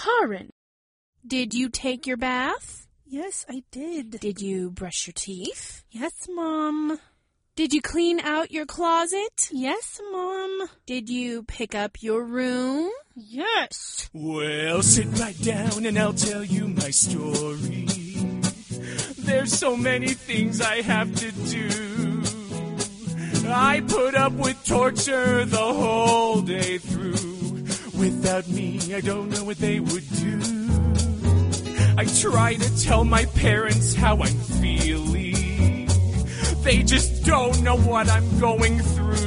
Karen. Did you take your bath? Yes, I did. Did you brush your teeth? Yes, Mom. Did you clean out your closet? Yes, Mom. Did you pick up your room? Yes. Well, sit right down and I'll tell you my story. There's so many things I have to do. I put up with torture the whole day through. Without me, I don't know what they would do. I try to tell my parents how I'm feeling. They just don't know what I'm going through.